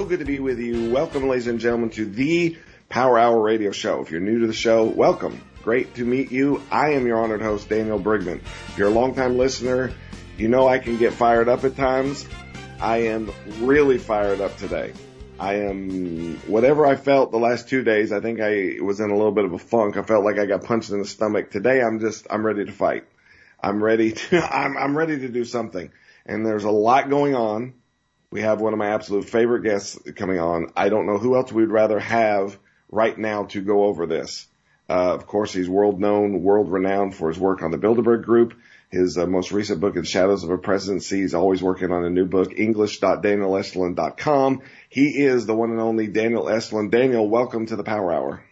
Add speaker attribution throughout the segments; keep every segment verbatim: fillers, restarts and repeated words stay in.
Speaker 1: So good to be with you. Welcome, ladies and gentlemen, to the Power Hour Radio Show. If you're new to the show, welcome. Great to meet you. I am your honored host, Daniel Brigman. If you're a longtime listener, you know I can get fired up at times. I am really fired up today. I am, whatever I felt the last two days, I think I was in a little bit of a funk. I felt like I got punched in the stomach. Today, I'm just, I'm ready to fight. I'm ready to, I'm, I'm ready to do something. And there's a lot going on. We have one of my absolute favorite guests coming on. I don't know who else we'd rather have right now to go over this. Uh, of course, he's world known, world renowned for his work on the Bilderberg Group. His uh, most recent book, In Shadows of a Presidency. He's always working on a new book, english dot daniel estulin dot com. He is the one and only Daniel Estulin. Daniel, welcome to the Power Hour.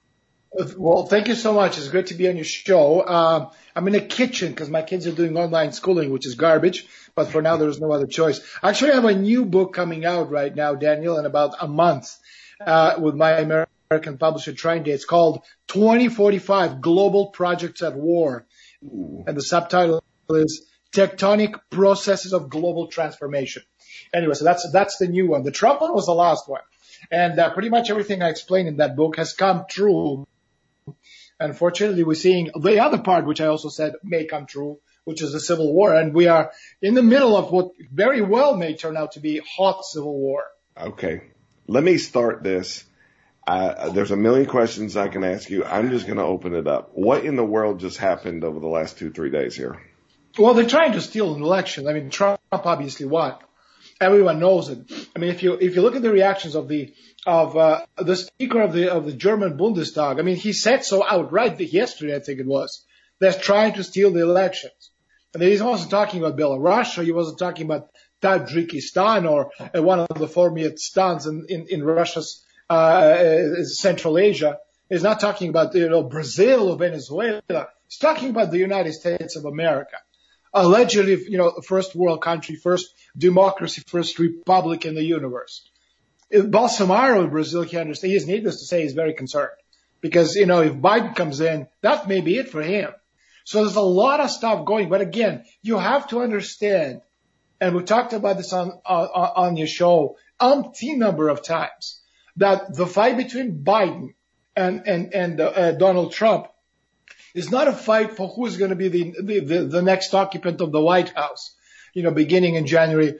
Speaker 2: Well, thank you so much. It's great to be on your show. Uh, I'm in the kitchen because my kids are doing online schooling, which is garbage. But for now, there's no other choice. Actually, I have a new book coming out right now, Daniel, in about a month uh, with my American publisher, TrineDay. It's called twenty forty-five Global Projects at War. Ooh. And the subtitle is Tectonic Processes of Global Transformation. Anyway, so that's that's the new one. The Trump one was the last one. And uh, pretty much everything I explained in that book has come true. Unfortunately, we're seeing the other part, which I also said may come true, which is the Civil War. And we are in the middle of what very well may turn out to be hot Civil War.
Speaker 1: Okay. Let me start this. Uh, there's a million questions I can ask you. I'm just going to open it up. What in the world just happened over the last two, three days here?
Speaker 2: Well, they're trying to steal an election. I mean, Trump obviously won. Everyone knows it. I mean, if you if you look at the reactions of the of uh, the speaker of the of the German Bundestag, I mean, he said so outright yesterday, I think it was, they're trying to steal the elections. And he wasn't talking about Belarus, or he wasn't talking about Tajikistan or uh, one of the former states in, in in Russia's uh, Central Asia. He's not talking about, you know, Brazil or Venezuela. He's talking about the United States of America. Allegedly, you know, first world country, first democracy, first republic in the universe. If Bolsonaro in Brazil, he understands, he's needless to say, he's very concerned. Because, you know, if Biden comes in, that may be it for him. So there's a lot of stuff going. But again, you have to understand, and we talked about this on, on, on your show umpteen number of times, that the fight between Biden and, and, and uh, Donald Trump is not a fight for who's going to be the, the, the, the next occupant of the White House, you know, beginning in January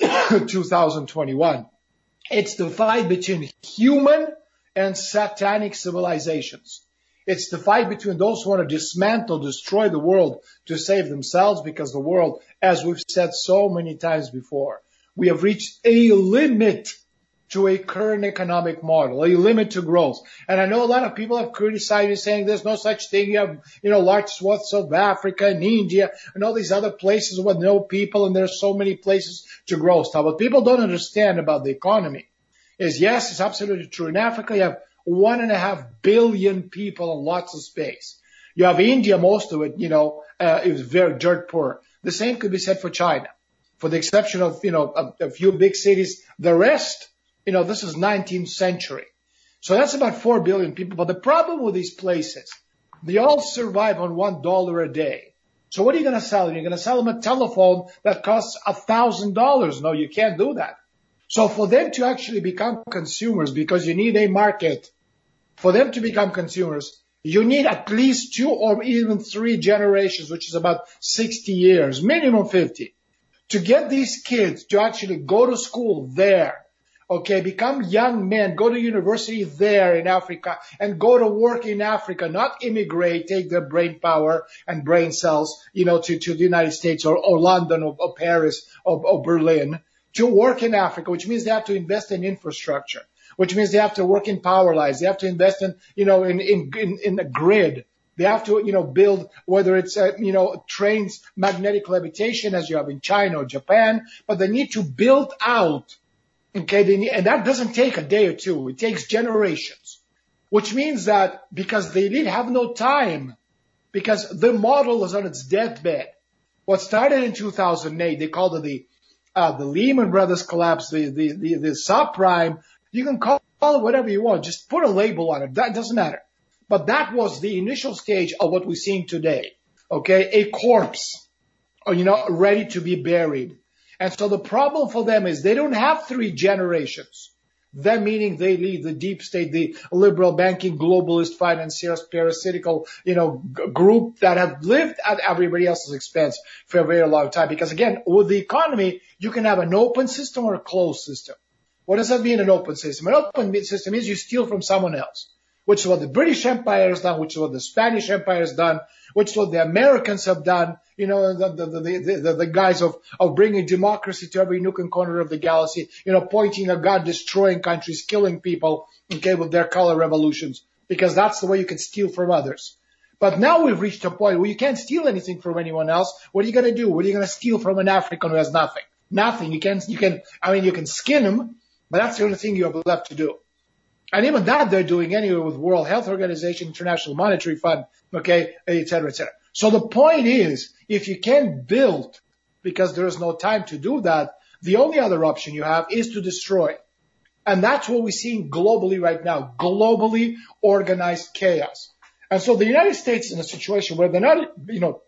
Speaker 2: two thousand twenty-one. It's the fight between human and satanic civilizations. It's the fight between those who want to dismantle, destroy the world to save themselves, because the world, as we've said so many times before, we have reached a limit to a current economic model, a limit to growth. And I know a lot of people have criticized me, saying there's no such thing. You have, you know, large swaths of Africa and India and all these other places with no people, and there's so many places to grow stuff. What people don't understand about the economy is, yes, it's absolutely true. In Africa, you have one and a half billion people and lots of space. You have India, most of it, you know, uh, is very dirt poor. The same could be said for China. For the exception of, you know, a, a few big cities, the rest, you know, this is nineteenth century. So that's about four billion people. But the problem with these places, they all survive on one dollar a day. So what are you going to sell them? You're going to sell them a telephone that costs a thousand dollars. No, you can't do that. So for them to actually become consumers, because you need a market, for them to become consumers, you need at least two or even three generations, which is about sixty years, minimum fifty, to get these kids to actually go to school there. Okay, become young men, go to university there in Africa, and go to work in Africa, not immigrate, take their brain power and brain cells, you know, to, to the United States or, or London or, or Paris or, or Berlin, to work in Africa, which means they have to invest in infrastructure, which means they have to work in power lines, they have to invest in, you know, in, in, in, in the grid. They have to, you know, build, whether it's, uh, you know, trains, magnetic levitation, as you have in China or Japan, but they need to build out. Okay, they need, and that doesn't take a day or two. It takes generations, which means that because they didn't have no time, because the model is on its deathbed. What started in two thousand eight, they called it the uh, the Lehman Brothers collapse, the the the, the subprime. You can call it whatever you want. Just put a label on it. That doesn't matter. But that was the initial stage of what we're seeing today. Okay, a corpse, or, you know, ready to be buried. And so the problem for them is they don't have three generations Them meaning they lead the deep state, the liberal banking, globalist financiers, parasitical, you know, g- group that have lived at everybody else's expense for a very long time. Because again, with the economy, you can have an open system or a closed system. What does that mean, an open system? An open system is you steal from someone else, which is what the British Empire has done, which is what the Spanish Empire has done, which is what the Americans have done, you know, the, the, the, the, the, the guys of, of bringing democracy to every nook and corner of the galaxy, you know, pointing at God, destroying countries, killing people, okay, with their color revolutions, because that's the way you can steal from others. But now we've reached a point where you can't steal anything from anyone else. What are you going to do? What are you going to steal from an African who has nothing? Nothing. You can, you can, I mean, you can skin him, but that's the only thing you have left to do. And even that they're doing anyway with World Health Organization, International Monetary Fund, okay, et cetera, et cetera. So the point is, if you can't build, because there is no time to do that, the only other option you have is to destroy. And that's what we're seeing globally right now, globally organized chaos. And so the United States is in a situation where they're not, you know,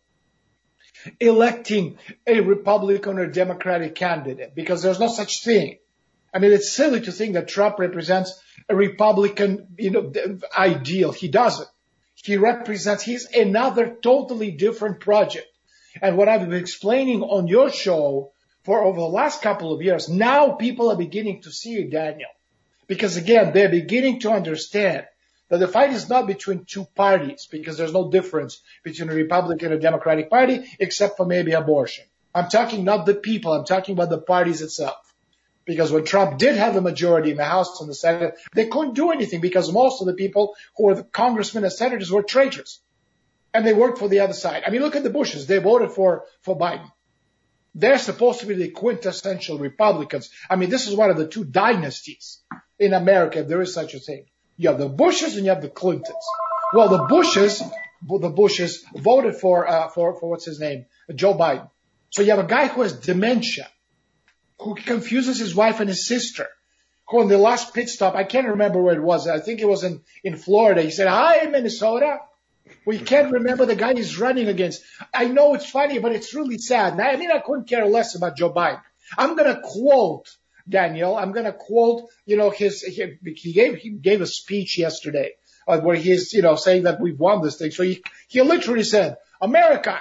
Speaker 2: electing a Republican or Democratic candidate, because there's no such thing. I mean, it's silly to think that Trump represents a Republican, you know, ideal. He doesn't. He represents, he's another totally different project. And what I've been explaining on your show for over the last couple of years, now people are beginning to see it, Daniel. Because again, they're beginning to understand that the fight is not between two parties, because there's no difference between a Republican and a Democratic party, except for maybe abortion. I'm talking not the people, I'm talking about the parties itself. Because when Trump did have the majority in the House and the Senate, they couldn't do anything because most of the people who were the congressmen and senators were traitors. And they worked for the other side. I mean, look at the Bushes. They voted for, for Biden. They're supposed to be the quintessential Republicans. I mean, this is one of the two dynasties in America, if there is such a thing. You have the Bushes and you have the Clintons. Well, the Bushes, the Bushes voted for, uh, for, for what's his name? Joe Biden. So you have a guy who has dementia, who confuses his wife and his sister, who in the last pit stop, I can't remember where it was. I think it was in, in Florida. He said, "Hi, Minnesota." We can't remember the guy he's running against. I know it's funny, but it's really sad. I mean, I couldn't care less about Joe Biden. I'm going to quote, Daniel, I'm going to quote, you know, his, he, he gave, he gave a speech yesterday uh, where he's, you know, saying that we've won this thing. So he, he literally said, "America,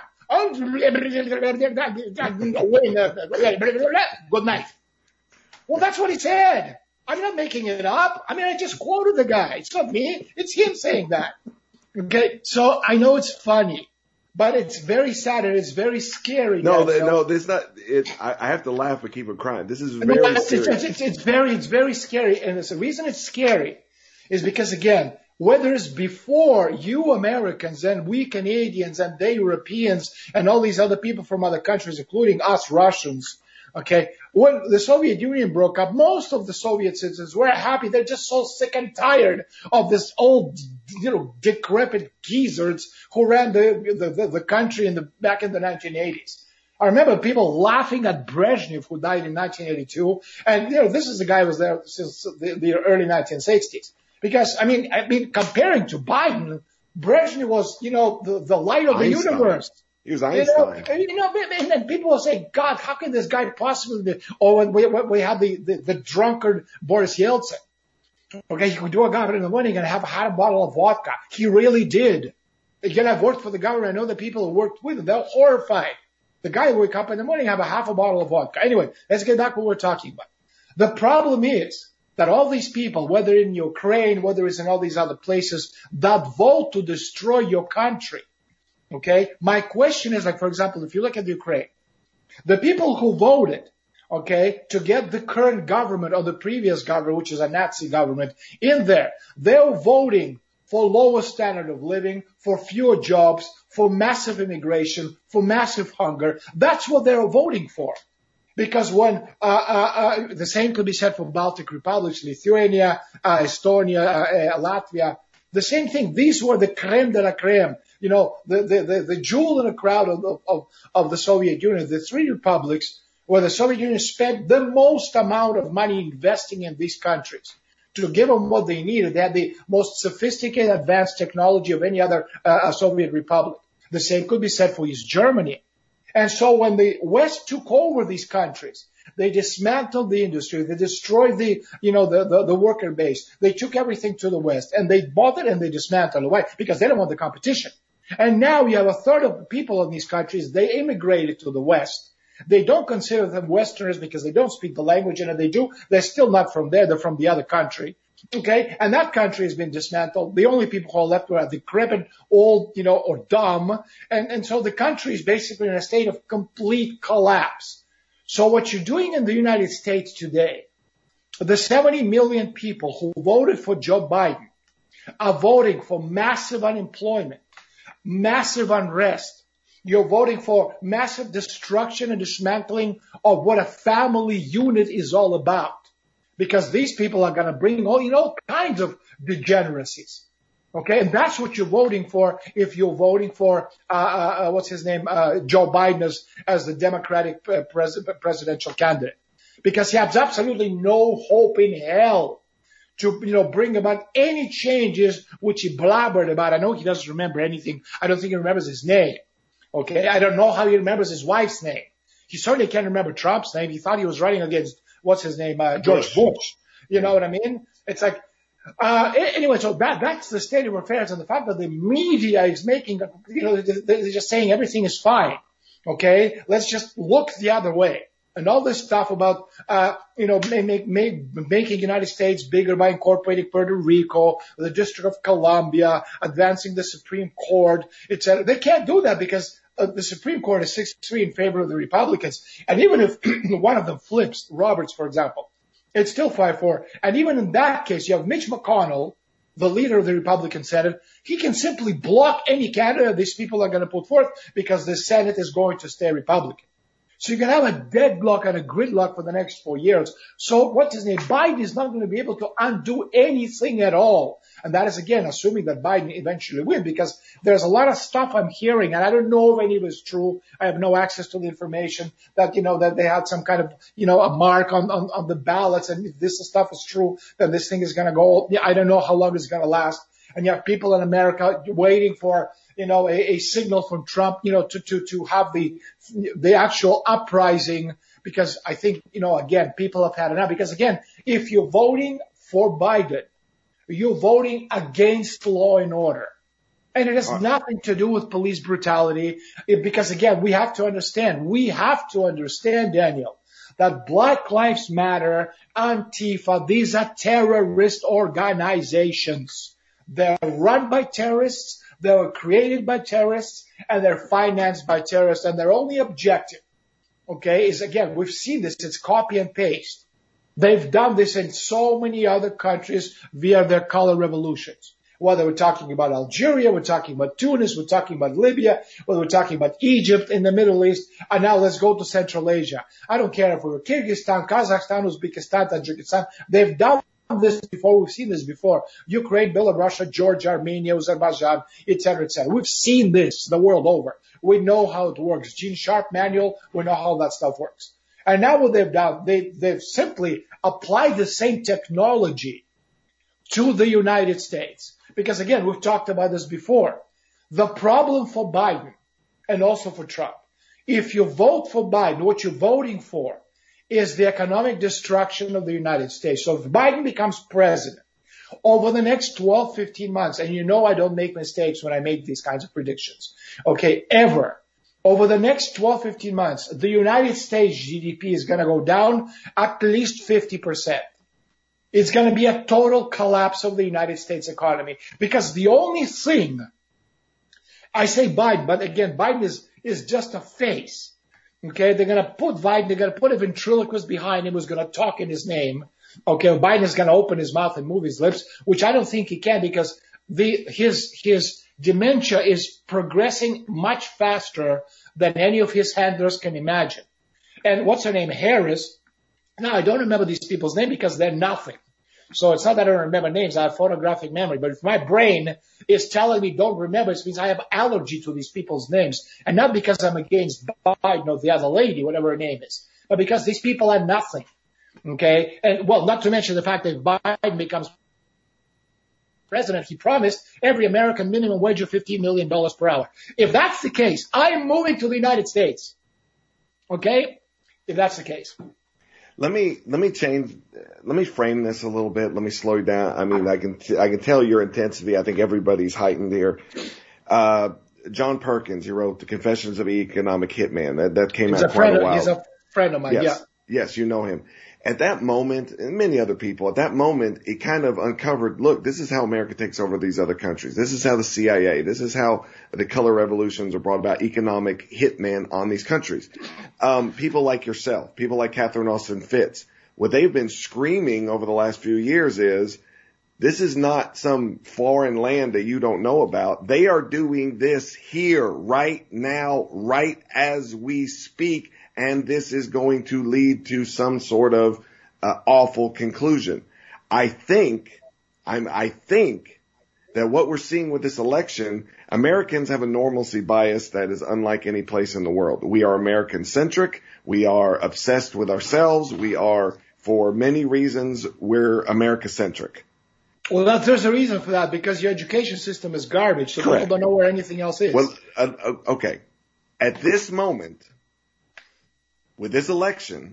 Speaker 2: good night." Well, that's what he said. I'm not making it up. I mean, I just quoted the guy. It's not me. It's him saying that. Okay. So I know it's funny, but it's very sad and it's very scary.
Speaker 1: No,
Speaker 2: guys,
Speaker 1: the, no, this not. It, I, I have to laugh but keep it crying. This is very
Speaker 2: no, it's,
Speaker 1: serious.
Speaker 2: it's, it's, it's very, it's very scary. And the reason it's scary is because, again, whether it's before you Americans and we Canadians and they Europeans and all these other people from other countries, including us Russians, okay, when the Soviet Union broke up, most of the Soviet citizens were happy. They're just so sick and tired of this old, you know, decrepit geezers who ran the, the, the, the country in the, back in the nineteen eighties. I remember people laughing at Brezhnev, who died in nineteen eighty-two. And, you know, this is the guy who was there since the, the early nineteen sixties. Because, I mean, I mean, comparing to Biden, Brezhnev was, you know, the, the light of
Speaker 1: Einstein.
Speaker 2: the universe.
Speaker 1: He was Einstein.
Speaker 2: You know, you know, and then people will say, "God, how can this guy possibly be?" Or when we, when we had the, the, the drunkard Boris Yeltsin. Okay, he could do a government in the morning and have had a bottle of vodka. He really did. Again, I've worked for the government. I know the people who worked with him. They're horrified. The guy would wake up in the morning and have a half a bottle of vodka. Anyway, let's get back to what we're talking about. The problem is that all these people, whether in Ukraine, whether it's in all these other places, that vote to destroy your country. Okay. My question is, like, for example, if you look at Ukraine, the people who voted, okay, to get the current government or the previous government, which is a Nazi government, in there, they're voting for lower standard of living, for fewer jobs, for massive immigration, for massive hunger. That's what they're voting for. Because when, uh, uh, uh, the same could be said for Baltic republics, Lithuania, uh, Estonia, uh, uh, Latvia, the same thing. These were the creme de la creme. You know, the, the, the, the jewel in the crowd of, of, of the Soviet Union, the three republics where the Soviet Union spent the most amount of money investing in these countries to give them what they needed. They had the most sophisticated, advanced technology of any other uh, Soviet republic. The same could be said for East Germany. And so when the West took over these countries, They dismantled the industry. They destroyed the, you know, the, the, the worker base. They took everything to the West and they bought it and they dismantled it. Why? Because they don't want the competition. And now you have a third of the people in these countries, they immigrated to the West. They don't consider them Westerners because they don't speak the language, and if they do, they're still not from there. They're from the other country. Okay? And that country has been dismantled. The only people who are left are decrepit, old, you know, or dumb. And, and so the country is basically in a state of complete collapse. So what you're doing in the United States today, the seventy million people who voted for Joe Biden are voting for massive unemployment, massive unrest. You're voting for massive destruction and dismantling of what a family unit is all about. Because these people are going to bring all, you know, all kinds of degeneracies. Okay? And that's what you're voting for if you're voting for, uh, uh what's his name, uh, Joe Biden as, as the Democratic uh, pres- presidential candidate. Because he has absolutely no hope in hell to, you know, bring about any changes which he blabbered about. I know he doesn't remember anything. I don't think he remembers his name. Okay? I don't know how he remembers his wife's name. He certainly can't remember Trump's name. He thought he was running against, what's his name, uh, George Bush. Bush. You know what I mean? It's like, uh, anyway, so that, that's the state of affairs, and the fact that the media is making, you know, they're just saying everything is fine. Okay? Let's just look the other way. And all this stuff about, uh, you know, make, make, making the United States bigger by incorporating Puerto Rico, the District of Columbia, advancing the Supreme Court, et cetera. They can't do that because uh, the Supreme Court is six three in favor of the Republicans. And even if one of them flips, Roberts, for example, it's still five four. And even in that case, you have Mitch McConnell, the leader of the Republican Senate. He can simply block any candidate these people are going to put forth because the Senate is going to stay Republican. So you can have a deadlock and a gridlock for the next four years. So what's his name? Biden is not going to be able to undo anything at all. And that is, again, assuming that Biden eventually wins, because there's a lot of stuff I'm hearing, and I don't know if any of it is true. I have no access to the information that, you know, that they had some kind of, you know, a mark on, on, on the ballots. And if this stuff is true, then this thing is going to go. Yeah, I don't know how long it's going to last. And you have people in America waiting for, you know, a, a signal from Trump, you know, to, to, to have the, the actual uprising, because I think, you know, again, people have had enough. Because again, if you're voting for Biden, you're voting against law and order. And it has nothing to do with police brutality, because again, we have to understand, we have to understand, Daniel, that Black Lives Matter, Antifa, these are terrorist organizations. They're run by terrorists, they were created by terrorists, and they're financed by terrorists, and their only objective, okay, is, again, we've seen this, it's copy and paste. They've done this in so many other countries via their color revolutions. Whether we're talking about Algeria, we're talking about Tunis, we're talking about Libya, whether we're talking about Egypt in the Middle East, and now let's go to Central Asia. I don't care if we're Kyrgyzstan, Kazakhstan, Uzbekistan, Tajikistan, they've done this before, we've seen this before. Ukraine, Belarus, Georgia, Armenia, Azerbaijan, et cetera, et cetera. We've seen this the world over. We know how it works. Gene Sharp manual, we know how that stuff works. And now what they've done, they, they've simply applied the same technology to the United States. Because again, we've talked about this before. The problem for Biden and also for Trump, if you vote for Biden, what you're voting for is the economic destruction of the United States. So if Biden becomes president over the next twelve, fifteen months, and you know I don't make mistakes when I make these kinds of predictions, okay, ever, over the next twelve, fifteen months, the United States G D P is going to go down at least fifty percent. It's going to be a total collapse of the United States economy, because the only thing, I say Biden, but again, Biden is, is just a face. Okay, they're going to put Biden, they're going to put a ventriloquist behind him who's going to talk in his name. Okay, Biden is going to open his mouth and move his lips, which I don't think he can, because the, his, his dementia is progressing much faster than any of his handlers can imagine. And what's her name? Harris. Now, I don't remember these people's name because they're nothing. So it's not that I don't remember names. I have photographic memory. But if my brain is telling me don't remember, it means I have allergy to these people's names. And not because I'm against Biden or the other lady, whatever her name is, but because these people are nothing. Okay? And, well, not to mention the fact that if Biden becomes president, he promised every American minimum wage of fifteen million dollars per hour. If that's the case, I am moving to the United States. Okay? If that's the case.
Speaker 1: Let me let me change. Let me frame this a little bit. Let me slow you down. I mean, I can I can tell your intensity. I think everybody's heightened here. Uh, John Perkins, he wrote The Confessions of an Economic Hitman. That that came
Speaker 2: He's
Speaker 1: out
Speaker 2: a
Speaker 1: quite
Speaker 2: friend.
Speaker 1: a while.
Speaker 2: He's a friend of mine.
Speaker 1: Yes,
Speaker 2: Yeah.
Speaker 1: yes, you know him. At that moment, and many other people, at that moment, it kind of uncovered, look, this is how America takes over these other countries. This is how the C I A, this is how the color revolutions are brought about, economic hitmen on these countries. Um, people like yourself, people like Catherine Austin Fitts, what they've been screaming over the last few years is, this is not some foreign land that you don't know about. They are doing this here, right now, right as we speak. And this is going to lead to some sort of uh, awful conclusion. I think, I'm, I think that what we're seeing with this election, Americans have a normalcy bias that is unlike any place in the world. We are American-centric. We are obsessed with ourselves. We are, for many reasons, we're America-centric.
Speaker 2: Well, that, there's a reason for that, because your education system is garbage, so
Speaker 1: Correct.
Speaker 2: people don't know where anything else is.
Speaker 1: Well, uh, uh, okay. At this moment, with this election,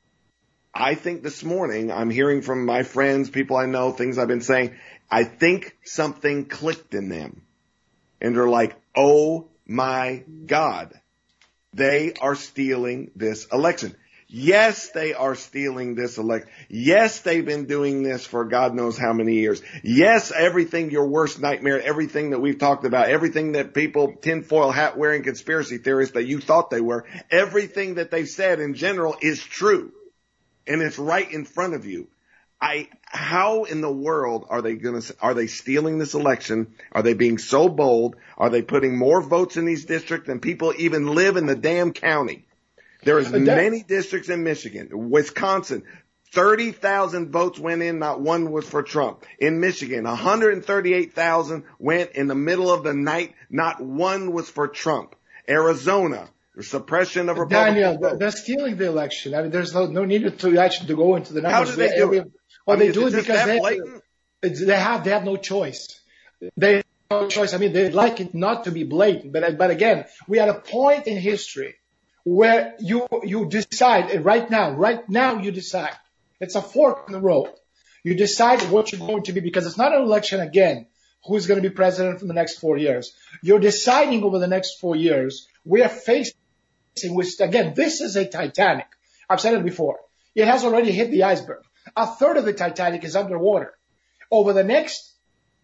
Speaker 1: I think this morning, I'm hearing from my friends, people I know, things I've been saying, I think something clicked in them. And they're like, oh my God, they are stealing this election. Yes, they are stealing this election. Yes, they've been doing this for God knows how many years. Yes, everything, your worst nightmare, everything that we've talked about, everything that people, tinfoil hat wearing conspiracy theorists that you thought they were, everything that they've said in general is true. And it's right in front of you. I, how in the world are they gonna, are they stealing this election? Are they being so bold? Are they putting more votes in these districts than people even live in the damn county? There is many districts in Michigan, Wisconsin, thirty thousand votes went in, not one was for Trump. In Michigan, one hundred thirty-eight thousand went in the middle of the night, not one was for Trump. Arizona, the suppression of Republican
Speaker 2: Daniel,
Speaker 1: votes.
Speaker 2: they're stealing the election. I mean, there's no, no need to actually to go into the numbers.
Speaker 1: How do they do it?
Speaker 2: Well,
Speaker 1: I mean,
Speaker 2: they do
Speaker 1: is
Speaker 2: it
Speaker 1: it just
Speaker 2: because
Speaker 1: that
Speaker 2: they,
Speaker 1: blatant?
Speaker 2: it's, they have they have no choice. They have no choice. I mean, they'd like it not to be blatant, but but again, we are at a point in history where you you decide right now, right now you decide. It's a fork in the road. You decide what you're going to be, because it's not an election again. Who's going to be president for the next four years? You're deciding over the next four years. We are facing with, again, this is a Titanic. I've said it before. It has already hit the iceberg. A third of the Titanic is underwater. Over the next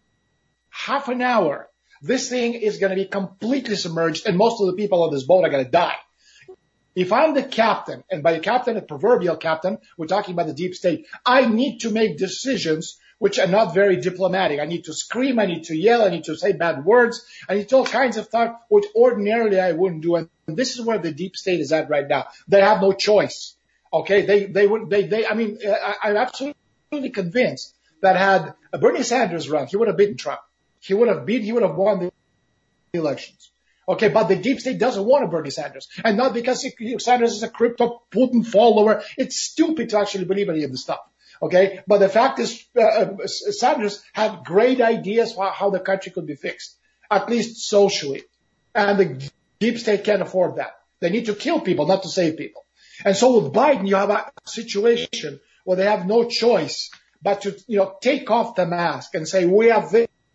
Speaker 2: half an hour, this thing is going to be completely submerged, and most of the people on this boat are going to die. If I'm the captain, and by the captain, a proverbial captain, we're talking about the deep state, I need to make decisions which are not very diplomatic. I need to scream, I need to yell, I need to say bad words, I need to do all kinds of stuff which ordinarily I wouldn't do. And this is where the deep state is at right now. They have no choice. Okay, they they would they they. I mean, I, I'm absolutely convinced that had Bernie Sanders run, he would have beaten Trump. He would have beat. He would have won the elections. Okay, but the deep state doesn't want a Bernie Sanders, and not because he, Sanders is a crypto Putin follower. It's stupid to actually believe any of this stuff. Okay, but the fact is, uh, Sanders had great ideas for how the country could be fixed, at least socially, and the deep state can't afford that. They need to kill people, not to save people. And so with Biden, you have a situation where they have no choice but to, you know, take off the mask and say, we have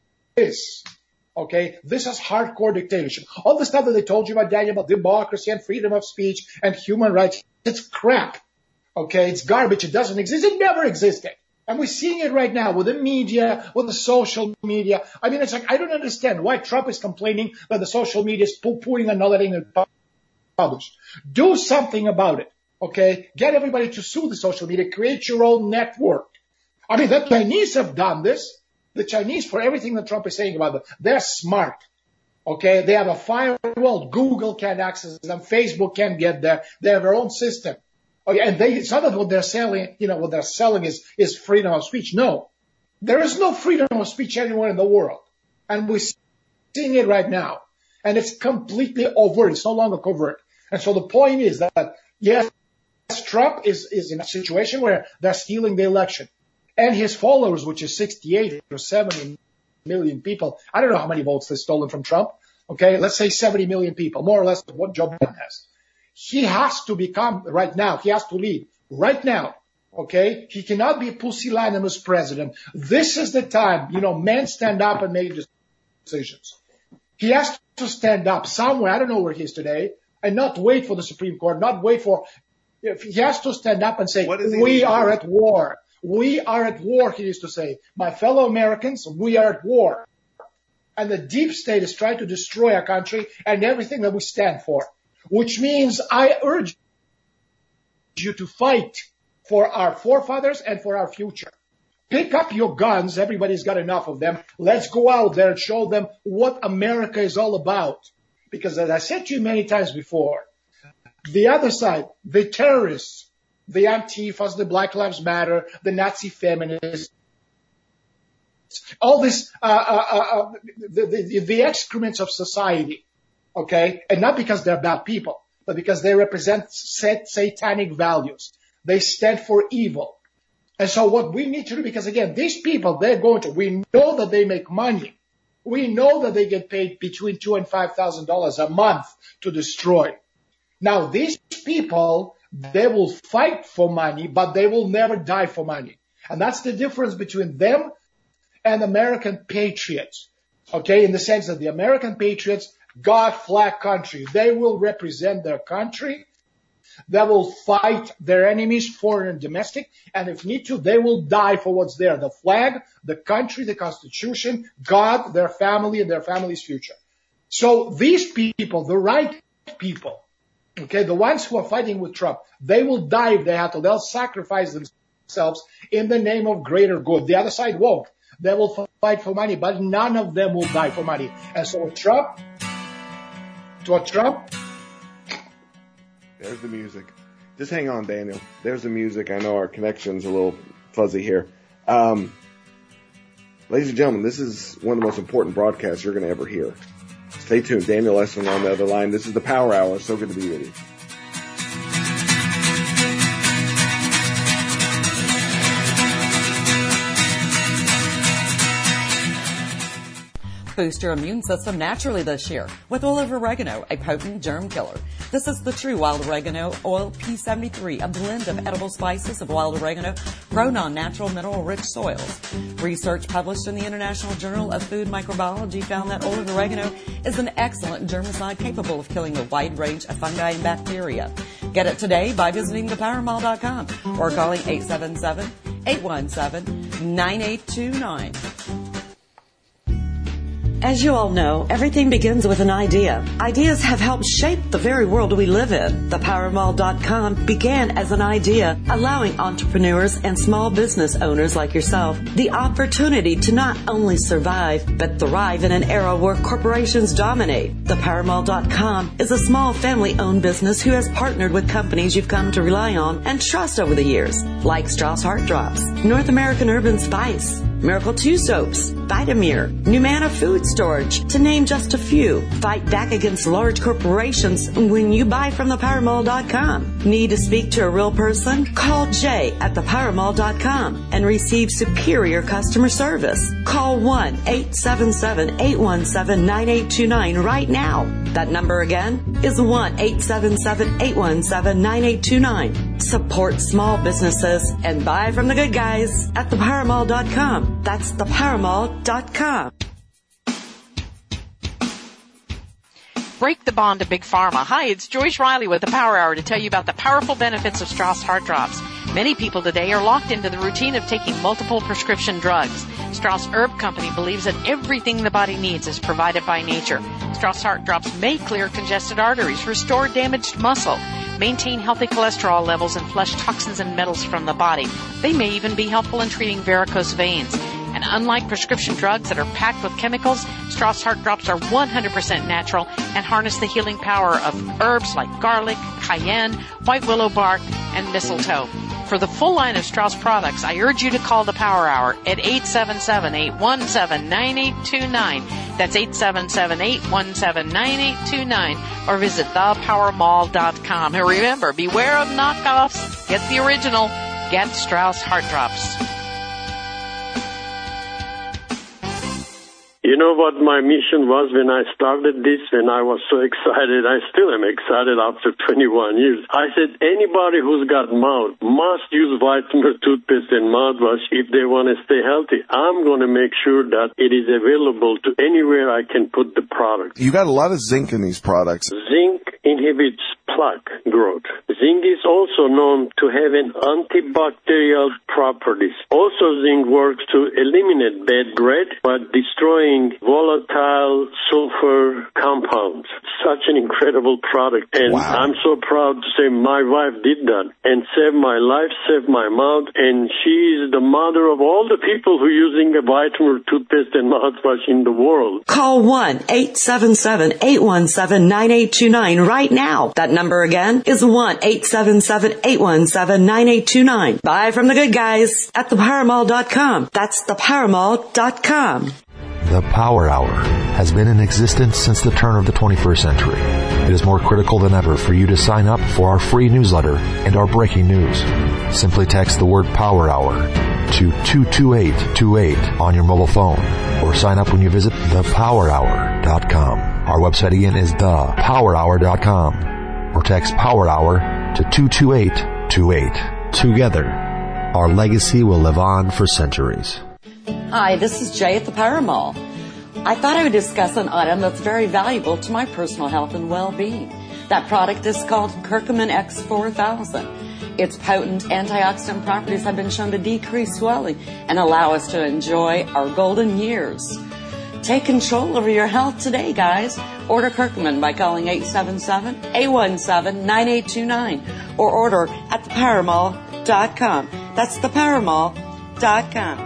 Speaker 2: this. Okay, this is hardcore dictatorship. All the stuff that they told you about, Daniel, about democracy and freedom of speech and human rights, it's crap. Okay, it's garbage. It doesn't exist. It never existed. And we're seeing it right now with the media, with the social media. I mean, it's like, I don't understand why Trump is complaining that the social media is poo-pooing another thing that published. Do something about it. Okay, get everybody to sue the social media. Create your own network. I mean, the Chinese have done this. The Chinese, for everything that Trump is saying about them, they're smart. Okay, they have a firewall. Google can't access them. Facebook can't get there. They have their own system. Okay, and they, it's not that what they're selling, you know, what they're selling is, is freedom of speech. No, there is no freedom of speech anywhere in the world. And we're seeing it right now. And it's completely overt. It's no longer covert. And so the point is that, yes, Trump is, is in a situation where they're stealing the election. And his followers, which is sixty-eight or seventy million people, I don't know how many votes they've stolen from Trump. Okay, let's say seventy million people, more or less what Joe Biden has. He has to become, right now, he has to lead right now. Okay? He cannot be a pusillanimous president. This is the time, you know, men stand up and make decisions. He has to stand up somewhere, I don't know where he is today, and not wait for the Supreme Court, not wait for, if he has to stand up and say, we are at war. We are at war, he used to say. My fellow Americans, we are at war. And the deep state is trying to destroy our country and everything that we stand for, which means I urge you to fight for our forefathers and for our future. Pick up your guns. Everybody's got enough of them. Let's go out there and show them what America is all about. Because as I said to you many times before, the other side, the terrorists, the Antifas, the Black Lives Matter, the Nazi feminists, all this, uh, uh, uh, the, the, the excrements of society, okay? And not because they're bad people, but because they represent set satanic values. They stand for evil. And so what we need to do, because again, these people, they're going to, we know that they make money. We know that they get paid between two and five thousand dollars a month to destroy. Now, these people, they will fight for money, but they will never die for money. And that's the difference between them and American patriots. Okay, in the sense that the American patriots, God, flag, country, they will represent their country. They will fight their enemies, foreign and domestic, and if need to, they will die for what's there, the flag, the country, the Constitution, God, their family, and their family's future. So these people, the right people, okay, the ones who are fighting with Trump, they will die if they have to. They'll sacrifice themselves in the name of greater good. The other side won't. They will fight for money, but none of them will die for money. And so with Trump, to a Trump,
Speaker 1: there's the music. Just hang on, Daniel. There's the music. I know our connection's a little fuzzy here. Um, ladies and gentlemen, this is one of the most important broadcasts you're going to ever hear. Stay tuned. Daniel Essling on the other line. This is the Power Hour. So good to be with you.
Speaker 3: Boost your immune system naturally this year with olive oregano, a potent germ killer. This is the true wild oregano oil P seventy-three, a blend of edible spices of wild oregano grown on natural mineral-rich soils. Research published in the International Journal of Food Microbiology found that olive oregano is an excellent germicide capable of killing a wide range of fungi and bacteria. Get it today by visiting the power mall dot com or calling eight seven seven, eight one seven, nine eight two nine. As you all know, everything begins with an idea. Ideas have helped shape the very world we live in. the power mall dot com began as an idea, allowing entrepreneurs and small business owners like yourself the opportunity to not only survive, but thrive in an era where corporations dominate. the power mall dot com is a small family-owned business who has partnered with companies you've come to rely on and trust over the years, like Strauss Heart Drops, North American Urban Spice, Miracle two Soaps, Vitamir, Numana Food Storage, to name just a few. Fight back against large corporations when you buy from the power mall dot com. Need to speak to a real person? Call Jay at the power mall dot com and receive superior customer service. Call one eight seven seven, eight one seven, nine eight two nine right now. That number again is one eight seven seven, eight one seven, nine eight two nine. Support small businesses and buy from the good guys at the power mall dot com. That's the power mall dot com.
Speaker 4: Break the bond to Big Pharma. Hi, it's Joyce Riley with the Power Hour to tell you about the powerful benefits of Strauss Heart Drops. Many people today are locked into the routine of taking multiple prescription drugs. Strauss Herb Company believes that everything the body needs is provided by nature. Strauss Heart Drops may clear congested arteries, restore damaged muscle, maintain healthy cholesterol levels, and flush toxins and metals from the body. They may even be helpful in treating varicose veins. And unlike prescription drugs that are packed with chemicals, Strauss Heart Drops are one hundred percent natural and harness the healing power of herbs like garlic, cayenne, white willow bark, and mistletoe. For the full line of Strauss products, I urge you to call the Power Hour at eight seven seven, eight one seven, nine eight two nine. That's eight seven seven, eight one seven, nine eight two nine. Or visit the power mall dot com. And remember, beware of knockoffs. Get the original. Get Strauss Heart Drops.
Speaker 5: You know what my mission was when I started this, and I was so excited. I still am excited after twenty-one years. I said anybody who's got mouth must use Vitamin toothpaste and mouthwash if they want to stay healthy. I'm going to make sure that it is available to anywhere I can put the product.
Speaker 1: You got a lot of zinc in these products.
Speaker 5: Zinc inhibits plaque growth. Zinc is also known to have an antibacterial properties. Also, zinc works to eliminate bad breath by destroying volatile sulfur compounds. Such an incredible product. And
Speaker 1: wow.
Speaker 5: I'm so proud to say my wife did that and saved my life, saved my mouth, and she is the mother of all the people who are using the vitamin toothpaste and mouthwash in the world.
Speaker 3: Call one eight seven seven, eight one seven, nine eight two nine right now. That number again is one eight seven seven, eight one seven, nine eight two nine. Buy from the good guys at the power mall dot com. That's the power mall dot com.
Speaker 6: The Power Hour has been in existence since the turn of the twenty-first century. It is more critical than ever for you to sign up for our free newsletter and our breaking news. Simply text the word Power Hour to two two eight two eight on your mobile phone or sign up when you visit the power hour dot com. Our website again is the power hour dot com or text Power Hour to two two eight two eight. Together, our legacy will live on for centuries.
Speaker 3: Hi, this is Jay at the Power Mall. I thought I would discuss an item that's very valuable to my personal health and well-being. That product is called Curcumin X four thousand. Its potent antioxidant properties have been shown to decrease swelling and allow us to enjoy our golden years. Take control over your health today, guys. Order Curcumin by calling eight seven seven, eight one seven, nine eight two nine or order at the power mall dot com. That's the power mall dot com.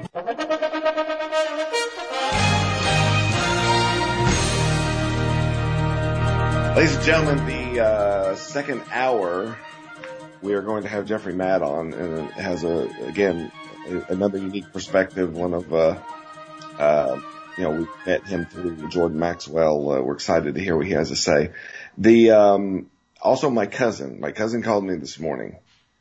Speaker 1: Ladies and gentlemen, the uh, second hour, we are going to have Jeffrey Matt on, and it has a again another unique perspective. One of uh, uh, you know, we met him through Jordan Maxwell. Uh, we're excited to hear what he has to say. The um, also my cousin, my cousin called me this morning,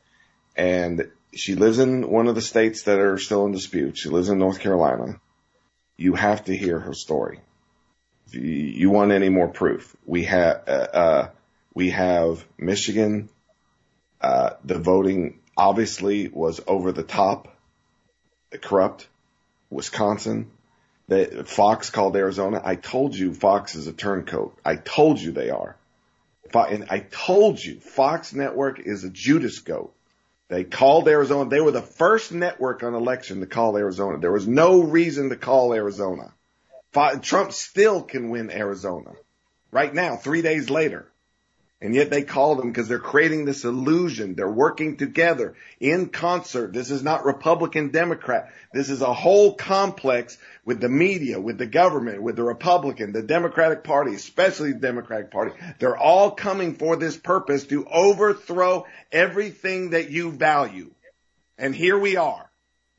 Speaker 1: and she lives in one of the states that are still in dispute. She lives in North Carolina. You have to hear her story. If you, you want any more proof? We have uh, uh, we have Michigan. Uh, the voting obviously was over the top, corrupt. Wisconsin. The, Fox called Arizona. I told you Fox is a turncoat. I told you they are. And I told you Fox Network is a Judas goat. They called Arizona. They were the first network on election to call Arizona. There was no reason to call Arizona. Trump still can win Arizona right now, three days later. And yet they called them because they're creating this illusion. They're working together in concert. This is not Republican, Democrat. This is a whole complex with the media, with the government, with the Republican, the Democratic Party, especially the Democratic Party. They're all coming for this purpose to overthrow everything that you value. And here we are.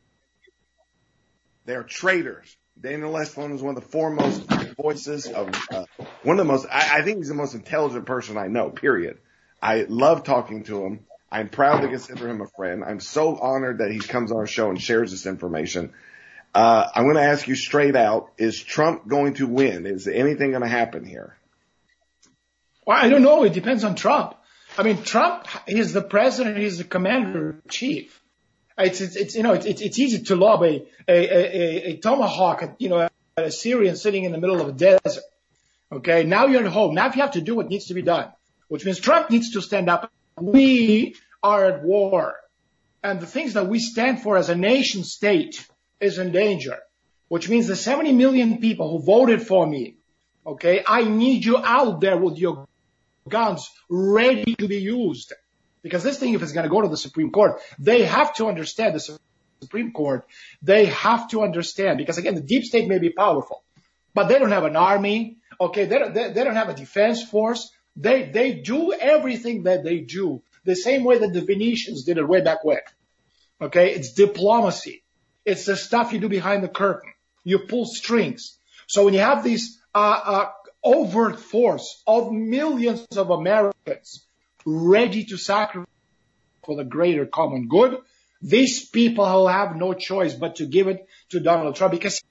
Speaker 1: They're traitors. Daniel Estulin is one of the foremost voices of, uh, one of the most, I, I think he's the most intelligent person I know, period. I love talking to him. I'm proud to consider him a friend. I'm so honored that he comes on our show and shares this information. Uh, I'm going to ask you straight out, is Trump going to win? Is anything going to happen here?
Speaker 2: Well, I don't know. It depends on Trump. I mean, Trump is the president. He's the commander in chief. It's, it's, it's, you know, it's, it's easy to lob a, a, a, a tomahawk at, you know, at a Syrian sitting in the middle of a desert. Okay. Now you're at home. Now you have to do what needs to be done, which means Trump needs to stand up. We are at war, and the things that we stand for as a nation state is in danger, which means the seventy million people who voted for me. Okay. I need you out there with your guns ready to be used. Because this thing, if it's going to go to the Supreme Court, they have to understand the Supreme Court. They have to understand, because again, the deep state may be powerful, but they don't have an army. Okay. They don't, they, they don't have a defense force. They, they do everything that they do the same way that the Venetians did it way back when. Okay. It's diplomacy. It's the stuff you do behind the curtain. You pull strings. So when you have this, uh, uh, overt force of millions of Americans ready to sacrifice for the greater common good, these people will have no choice but to give it to Donald Trump, because he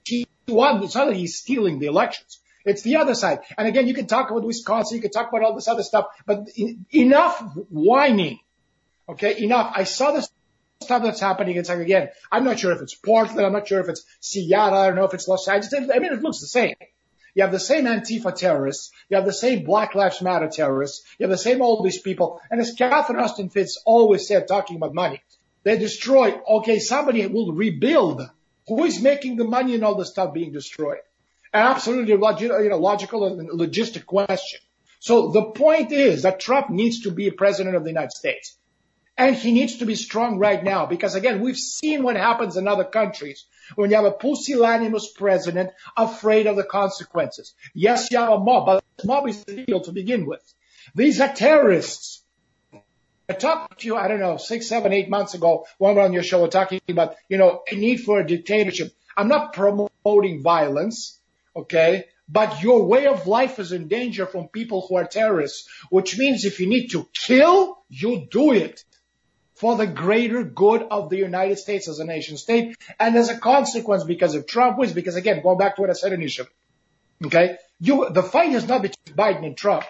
Speaker 2: won. It's not that he's stealing the elections. It's the other side. And again, you can talk about Wisconsin, you can talk about all this other stuff, but enough whining. Okay, enough. I saw this stuff that's happening. It's like, again, I'm not sure if it's Portland, I'm not sure if it's Seattle, I don't know if it's Los Angeles. I mean, it looks the same. You have the same Antifa terrorists, you have the same Black Lives Matter terrorists, you have the same all these people. And as Catherine Austin Fitts always said, talking about money, they destroy, okay, somebody will rebuild. Who is making the money and all the stuff being destroyed? An absolutely you know, logical and logistic question. So the point is that Trump needs to be a president of the United States. And he needs to be strong right now because, again, we've seen what happens in other countries when you have a pusillanimous president afraid of the consequences. Yes, you have a mob, but the mob is illegal to begin with. These are terrorists. I talked to you, I don't know, six, seven, eight months ago, when we were on your show, we're talking about, you know, a need for a dictatorship. I'm not promoting violence, okay? But your way of life is in danger from people who are terrorists, which means if you need to kill, you do it for the greater good of the United States as a nation state. And as a consequence, because of Trump wins, because again, going back to what I said initially, okay, you, the fight is not between Biden and Trump.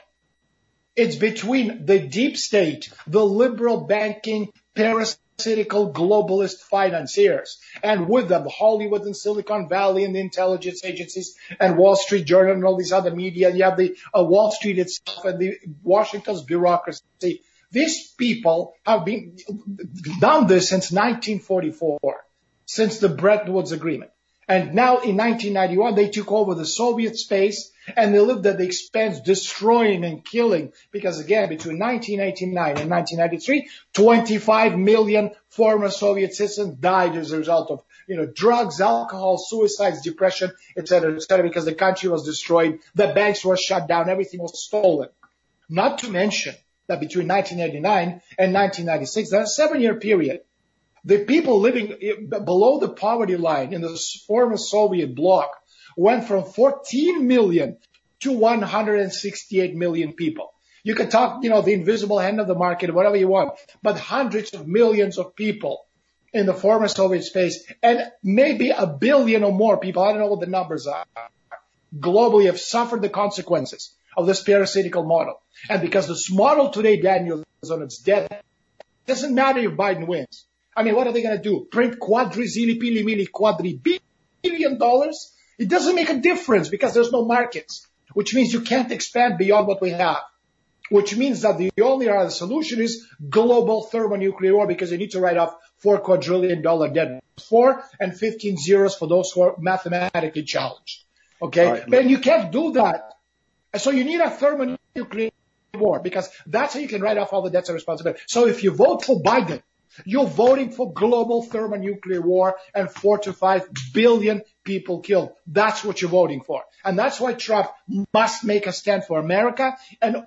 Speaker 2: It's between the deep state, the liberal banking, parasitical globalist financiers, and with them, Hollywood and Silicon Valley and the intelligence agencies and Wall Street Journal and all these other media. You have the uh, Wall Street itself and the Washington's bureaucracy. These people have been done this since nineteen forty-four, since the Bretton Woods Agreement. And now in nineteen ninety-one, they took over the Soviet space and they lived at the expense, destroying and killing. Because again, between nineteen eighty-nine and nineteen ninety-three, twenty-five million former Soviet citizens died as a result of, you know, drugs, alcohol, suicides, depression, et cetera, et cetera, because the country was destroyed. The banks were shut down. Everything was stolen. Not to mention that between nineteen eighty-nine and nineteen ninety-six, that's a seven-year period, the people living below the poverty line in the former Soviet bloc went from fourteen million to one hundred sixty-eight million people. You can talk, you know, the invisible hand of the market, whatever you want, but hundreds of millions of people in the former Soviet space and maybe a billion or more people, I don't know what the numbers are, globally have suffered the consequences of this parasitical model. And because this model today, Daniel, is on its death, it doesn't matter if Biden wins. I mean, what are they going to do? Print quadri, zilli, pili, mili, quadri billion dollars? It doesn't make a difference because there's no markets, which means you can't expand beyond what we have, which means that the only other solution is global thermonuclear war because you need to write off four quadrillion dollar debt. Four and fifteen zeros for those who are mathematically challenged. Okay? Right. And you can't do that. So you need a thermonuclear war because that's how you can write off all the debts and responsibility. So if you vote for Biden, you're voting for global thermonuclear war and four to five billion people killed. That's what you're voting for. And that's why Trump must make a stand for America and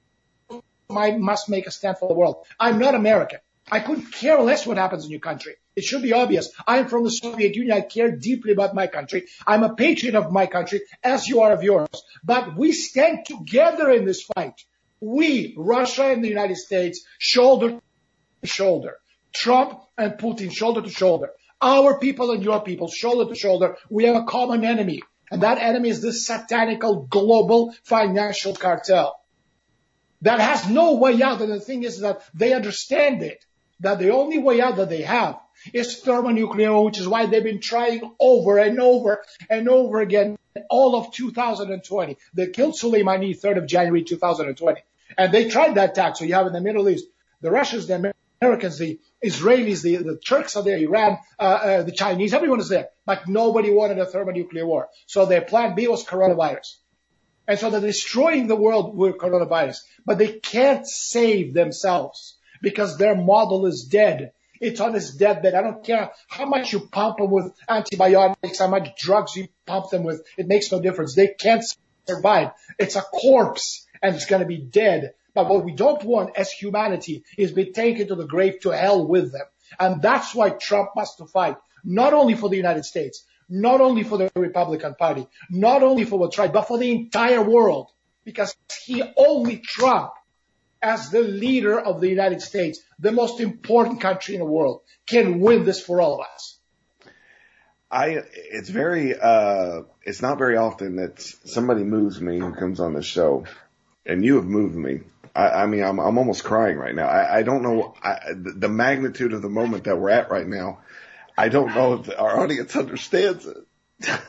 Speaker 2: must make a stand for the world. I'm not American. I couldn't care less what happens in your country. It should be obvious. I'm from the Soviet Union. I care deeply about my country. I'm a patriot of my country, as you are of yours. But we stand together in this fight. We, Russia and the United States, shoulder to shoulder. Trump and Putin, shoulder to shoulder. Our people and your people, shoulder to shoulder. We have a common enemy. And that enemy is this satanical global financial cartel that has no way out. And the thing is that they understand it, that the only way out that they have is thermonuclear, which is why they've been trying over and over and over again all of two thousand twenty. They killed Soleimani third of January two thousand twenty. And they tried that attack. So you have in the Middle East, the Russians, the Americans, the Israelis, the, the Turks are there, Iran, uh, uh, the Chinese, everyone is there. But nobody wanted a thermonuclear war. So their plan B was coronavirus. And so they're destroying the world with coronavirus. But they can't save themselves because their model is dead. It's on its deathbed. I don't care how much you pump them with antibiotics, how much drugs you pump them with. It makes no difference. They can't survive. It's a corpse and it's going to be dead. But what we don't want as humanity is be taken to the grave, to hell with them. And that's why Trump must fight, not only for the United States, not only for the Republican Party, not only for what's right, but for the entire world. Because he, only Trump, as the leader of the United States, the most important country in the world, can win this for all of us.
Speaker 1: I, it's very, uh, it's not very often that somebody moves me who comes on the show, and you have moved me. I, I mean, I'm, I'm almost crying right now. I, I don't know I, the magnitude of the moment that we're at right now. I don't know if our audience understands it.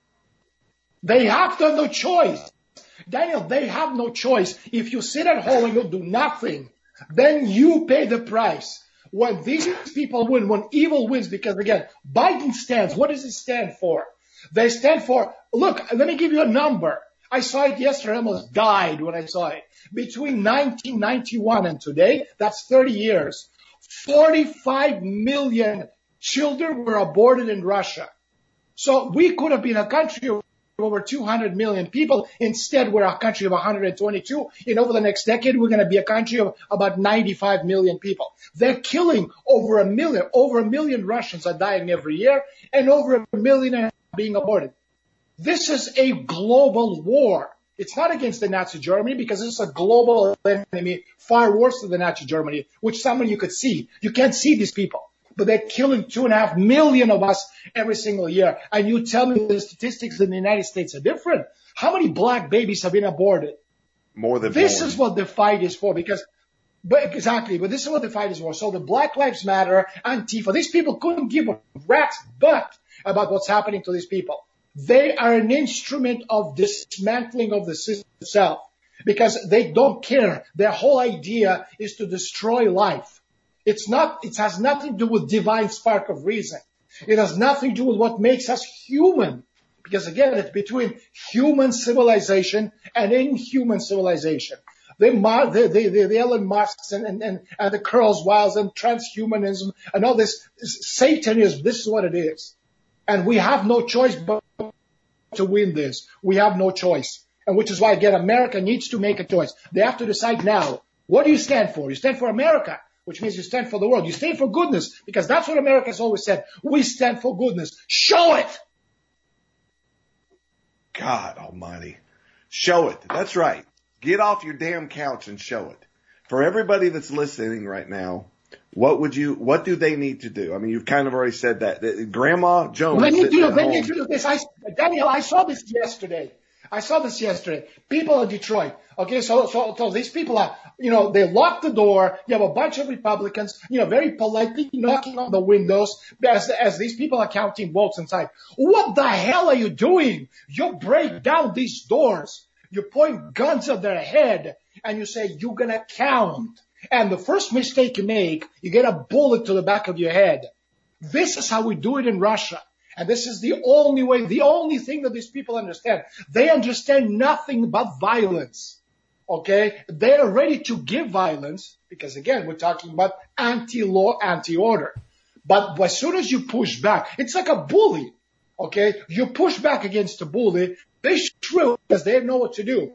Speaker 2: They have to have no choice. Daniel, they have no choice. If you sit at home and you do nothing, then you pay the price. When these people win, when evil wins, because again, Biden stands, what does it stand for? They stand for, look, let me give you a number. I saw it yesterday, I almost died when I saw it. Between nineteen ninety-one and today, that's thirty years, forty-five million children were aborted in Russia. So we could have been a country of over two hundred million people. Instead, we're a country of one hundred twenty-two. And over the next decade, we're going to be a country of about ninety-five million people. They're killing over a million. Over a million Russians are dying every year, and over a million are being aborted. This is a global war. It's not against the Nazi Germany because it's a global enemy, far worse than the Nazi Germany, which someone you could see. You can't see these people. But they're killing two and a half million of us every single year. And you tell me the statistics in the United States are different. How many black babies have been aborted?
Speaker 1: More than
Speaker 2: This
Speaker 1: born.
Speaker 2: is what the fight is for, because, but exactly, but this is what the fight is for. So the Black Lives Matter, Antifa, these people couldn't give a rat's butt about what's happening to these people. They are an instrument of dismantling of the system itself because they don't care. Their whole idea is to destroy life. It's not, it has nothing to do with divine spark of reason. It has nothing to do with what makes us human. Because again, it's between human civilization and inhuman civilization. The, the, the, the, the Elon Musks and, and, and, and the Kurzweils and transhumanism and all this Satanism, this is what it is. And we have no choice but to win this. We have no choice. And which is why, again, America needs to make a choice. They have to decide now. What do you stand for? You stand for America, which means you stand for the world. You stand for goodness, because that's what America has always said. We stand for goodness. Show it!
Speaker 1: God almighty. Show it. That's right. Get off your damn couch and show it. For everybody that's listening right now, what would you, what do they need to do? I mean, you've kind of already said that. Grandma Jones.
Speaker 2: They need to do, they
Speaker 1: home.
Speaker 2: need to do this. I, Daniel, I saw this yesterday. I saw this yesterday. People in Detroit. Okay, so, so, so these people are, you know, they lock the door. You have a bunch of Republicans, you know, very politely knocking on the windows as, as these people are counting votes inside. What the hell are you doing? You break down these doors. You point guns at their head and you say, you're going to count. And the first mistake you make, you get a bullet to the back of your head. This is how we do it in Russia. And this is the only way, the only thing that these people understand. They understand nothing but violence. Okay? They are ready to give violence because, again, we're talking about anti-law, anti-order. But as soon as you push back, it's like a bully. Okay? You push back against a bully, they shrivel because they know what to do.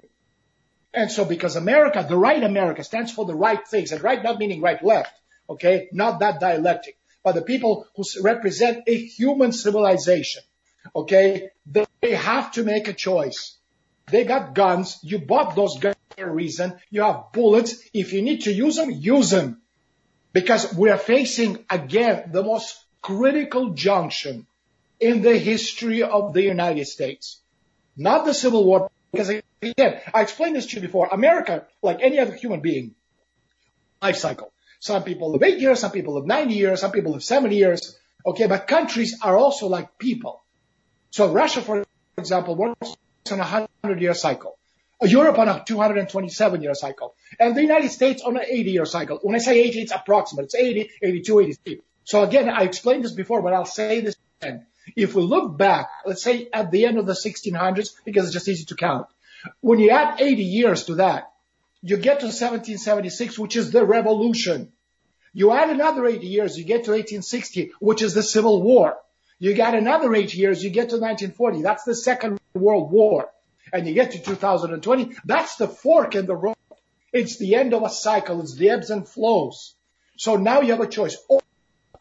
Speaker 2: And so because America, the right America, stands for the right things, and right not meaning right left, okay, not that dialectic, but the people who represent a human civilization, okay, they have to make a choice. They got guns. You bought those guns for a reason. You have bullets. If you need to use them, use them. Because we are facing, again, the most critical junction in the history of the United States. Not the Civil War, because again, I explained this to you before. America, like any other human being, life cycle. Some people live eight years, some people live ninety years, some people live seventy years. Okay, but countries are also like people. So Russia, for example, works on a hundred-year cycle. Europe on a two hundred twenty-seven year cycle. And the United States on an eighty year cycle. When I say eighty, it's approximate. It's eighty, eighty-two, eighty-three. So again, I explained this before, but I'll say this again. If we look back, let's say at the end of the sixteen hundreds, because it's just easy to count, when you add eighty years to that, you get to seventeen seventy-six, which is the revolution. You add another eighty years, you get to eighteen sixty, which is the Civil War. You got another eight years, you get to nineteen forty. That's the Second World War. And you get to two thousand twenty, that's the fork in the road. It's the end of a cycle. It's the ebbs and flows. So now you have a choice. Or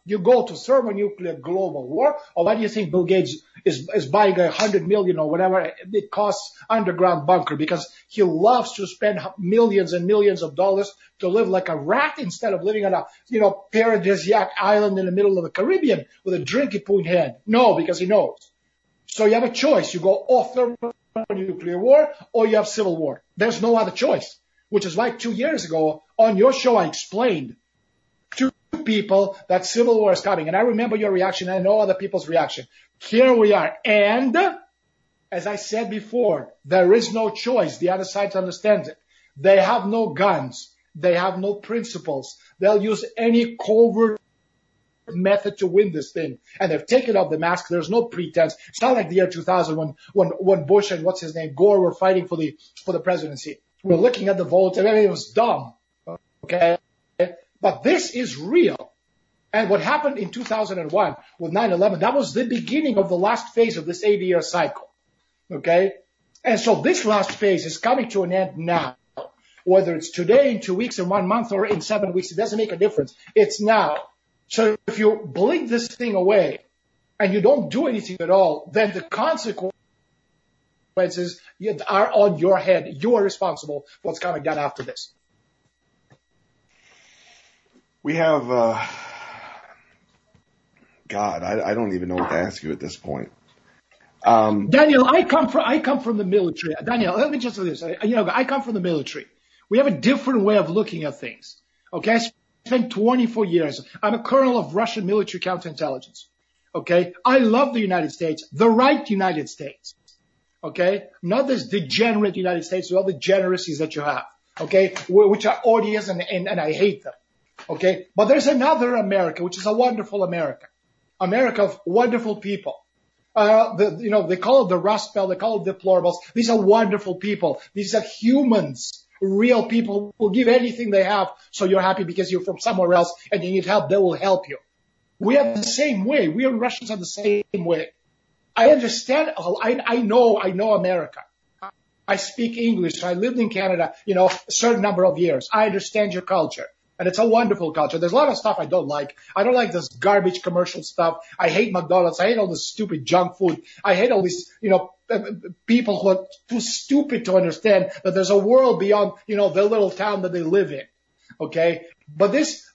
Speaker 2: You go to thermonuclear global war, or why do you think Bill Gates is, is buying a hundred million or whatever it costs underground bunker? Because he loves to spend millions and millions of dollars to live like a rat instead of living on a, you know, paradisiac island in the middle of the Caribbean with a drinking pool in hand. No, because he knows. So you have a choice. You go off thermonuclear war or you have civil war. There's no other choice, which is why two years ago on your show I explained to people that civil war is coming. And I remember your reaction. I know other people's reaction. Here we are. And as I said before, there is no choice. The other side understands it. They have no guns. They have no principles. They'll use any covert method to win this thing. And they've taken off the mask. There's no pretense. It's not like the year two thousand when, when, when Bush and what's his name, Gore were fighting for the, for the presidency. We're looking at the votes and everything was dumb. Okay. But this is real. And what happened in two thousand one with nine eleven, that was the beginning of the last phase of this eighty-year cycle. Okay? And so this last phase is coming to an end now. Whether it's today, in two weeks, in one month, or in seven weeks, it doesn't make a difference. It's now. So if you blink this thing away and you don't do anything at all, then the consequences are on your head. You are responsible for what's coming down after this.
Speaker 1: We have, uh, God, I, I don't even know what to ask you at this point. Um,
Speaker 2: Daniel, I come from, I come from the military. Daniel, let me just say this. I, you know, I come from the military. We have a different way of looking at things. Okay. I spent twenty-four years. I'm a colonel of Russian military counterintelligence. Okay. I love the United States, the right United States. Okay. Not this degenerate United States with all the degeneracies that you have. Okay. Which are odious and, and, and I hate them. Okay. But there's another America, which is a wonderful America. America of wonderful people. Uh, the, you know, they call it the Rust Belt. They call it deplorables. These are wonderful people. These are humans. Real people will give anything they have so you're happy because you're from somewhere else and you need help. They will help you. We are the same way. We Russians are the same way. I understand. I, I know, I know America. I speak English. I lived in Canada, you know, a certain number of years. I understand your culture. And it's a wonderful culture. There's a lot of stuff I don't like. I don't like this garbage commercial stuff. I hate McDonald's. I hate all this stupid junk food. I hate all these, you know, people who are too stupid to understand that there's a world beyond, you know, the little town that they live in. Okay. But this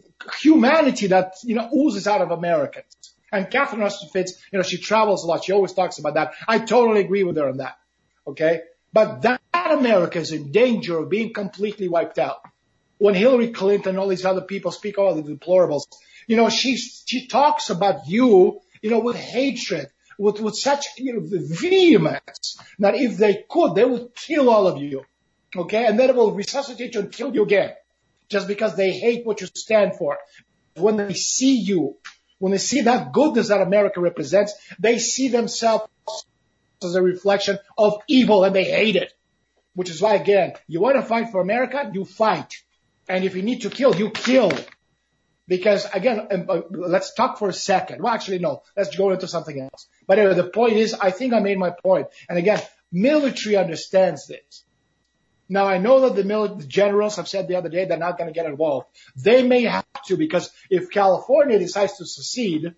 Speaker 2: humanity that, you know, oozes out of Americans. And Catherine Austin Fitts, you know, she travels a lot. She always talks about that. I totally agree with her on that. Okay. But that America is in danger of being completely wiped out. When Hillary Clinton and all these other people speak about the deplorables, you know, she, she talks about you, you know, with hatred, with, with such, you know, vehemence that if they could, they would kill all of you. Okay. And then it will resuscitate you and kill you again just because they hate what you stand for. When they see you, when they see that goodness that America represents, they see themselves as a reflection of evil and they hate it, which is why, again, you want to fight for America, you fight. And if you need to kill, you kill. Because, again, uh, let's talk for a second. Well, actually, no. Let's go into something else. But anyway, the point is, I think I made my point. And again, military understands this. Now, I know that the, mil- the generals have said the other day they're not going to get involved. They may have to, because if California decides to secede,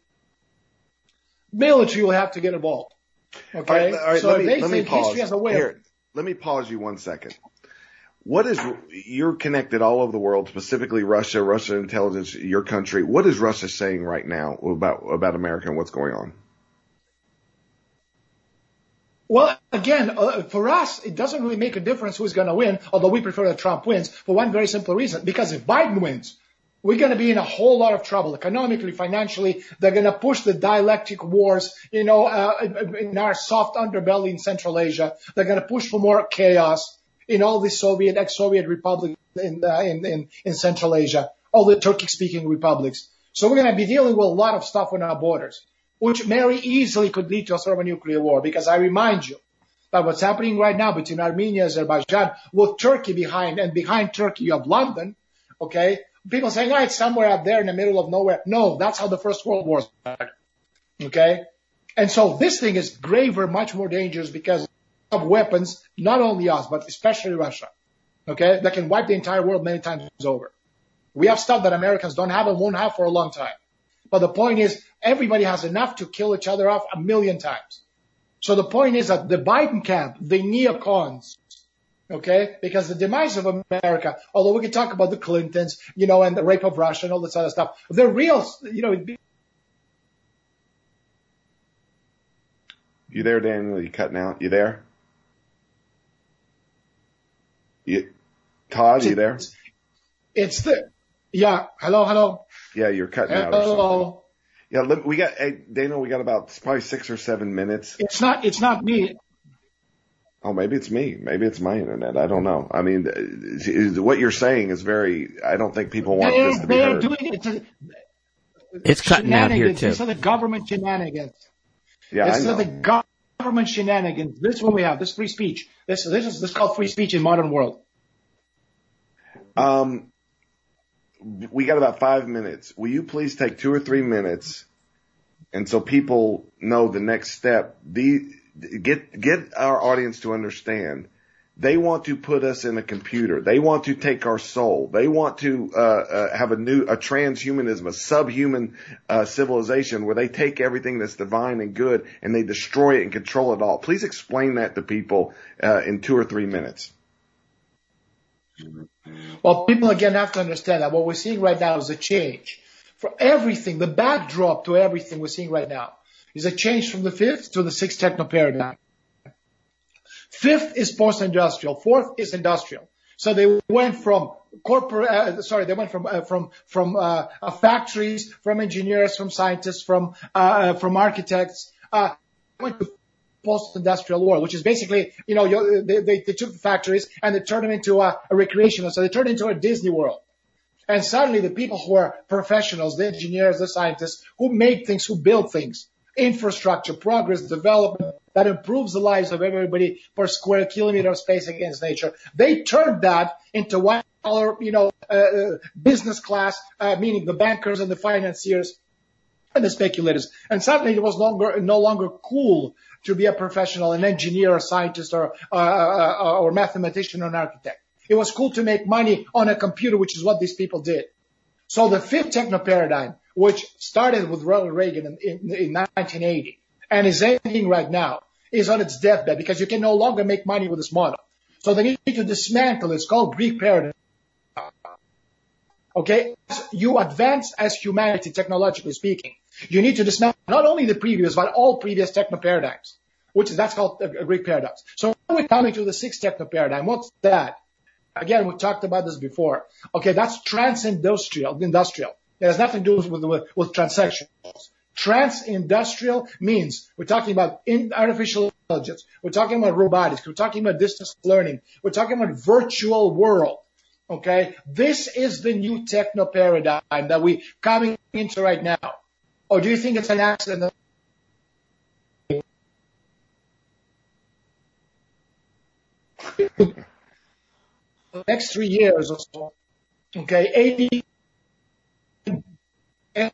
Speaker 2: military will have to get involved. Okay?
Speaker 1: All right, all right,
Speaker 2: so
Speaker 1: let
Speaker 2: if
Speaker 1: me,
Speaker 2: they
Speaker 1: let
Speaker 2: think
Speaker 1: me pause.
Speaker 2: history has a way
Speaker 1: Here,
Speaker 2: of...
Speaker 1: let me pause you one second. What is, you're connected all over the world, specifically Russia, Russian intelligence, your country. What is Russia saying right now about, about America and what's going on?
Speaker 2: Well, again, uh, for us, it doesn't really make a difference who's going to win, although we prefer that Trump wins for one very simple reason. Because if Biden wins, we're going to be in a whole lot of trouble economically, financially. They're going to push the dialectic wars, you know, uh, in our soft underbelly in Central Asia. They're going to push for more chaos in all the Soviet, ex-Soviet republics in, uh, in, in, in Central Asia, all the Turkic-speaking republics. So we're going to be dealing with a lot of stuff on our borders, which very easily could lead to a thermonuclear war. Because I remind you that what's happening right now between Armenia and Azerbaijan, with Turkey behind, and behind Turkey you have London, okay? People saying, oh, it's somewhere out there in the middle of nowhere. No, that's how the First World War started, okay? And so this thing is graver, much more dangerous because of weapons, not only us, but especially Russia, okay, that can wipe the entire world many times over. We have stuff that Americans don't have and won't have for a long time. But the point is, everybody has enough to kill each other off a million times. So the point is that the Biden camp, the neocons, okay, because the demise of America, although we can talk about the Clintons, you know, and the rape of Russia and all this other stuff, the real, you know.
Speaker 1: You there, Daniel? You cutting out? You there? You, Todd, you there?
Speaker 2: It's the, yeah, hello, hello.
Speaker 1: Yeah, you're cutting
Speaker 2: hello.
Speaker 1: out or something. Yeah, look, we got, hey, Daniel, we got about probably six or seven minutes.
Speaker 2: It's not, it's not me.
Speaker 1: Oh, maybe it's me. Maybe it's my internet. I don't know. I mean, is, what you're saying is very, I don't think people want
Speaker 2: they're,
Speaker 1: this to be heard.
Speaker 2: Doing it to,
Speaker 7: it's cutting out here too.
Speaker 2: These are the government shenanigans.
Speaker 1: Yeah,
Speaker 2: this
Speaker 1: I know.
Speaker 2: Is the government shenanigans. This is what we have. This free speech. This, this is, this is called free speech in modern world.
Speaker 1: Um, we got about five minutes. Will you please take two or three minutes, and so people know the next step? The get get our audience to understand. They want to put us in a computer. They want to take our soul. They want to uh, uh have a new a transhumanism, a subhuman uh, civilization where they take everything that's divine and good and they destroy it and control it all. Please explain that to people uh, in two or three minutes.
Speaker 2: Well, people again have to understand that what we're seeing right now is a change. For everything, the backdrop to everything we're seeing right now is a change from the fifth to the sixth techno paradigm. Fifth is post-industrial. Fourth is industrial. So they went from corporate, uh, sorry, they went from uh, from from uh, uh, factories, from engineers, from scientists, from uh, uh, from architects. Uh, went to post-industrial world, which is basically, you know, you, they, they, they took the factories and they turned them into a, a recreational. So they turned into a Disney World. And suddenly the people who are professionals, the engineers, the scientists, who make things, who build things, infrastructure, progress, development, that improves the lives of everybody per square kilometer of space against nature. They turned that into white collar, you know, uh, business class, uh, meaning the bankers and the financiers and the speculators. And suddenly it was longer, no longer cool to be a professional, an engineer, a scientist, or, uh, uh, or mathematician, or an architect. It was cool to make money on a computer, which is what these people did. So the fifth techno paradigm, which started with Ronald Reagan in, in, in nineteen eighty and is ending right now, is on its deathbed because you can no longer make money with this model. So they need to dismantle it. It's called Greek paradigm. Okay? You advance as humanity, technologically speaking. You need to dismantle not only the previous, but all previous techno paradigms, which is, that's called a Greek paradox. So we're coming to the sixth techno paradigm. What's that? Again, we talked about this before. Okay, that's trans-industrial, industrial. It has nothing to do with, with, with transsexuals. Trans-industrial means we're talking about in artificial intelligence. We're talking about robotics. We're talking about distance learning. We're talking about virtual world. Okay, this is the new techno paradigm that we're coming into right now. Or do you think it's an accident? The next three years or so, okay, eighty.
Speaker 1: Yeah,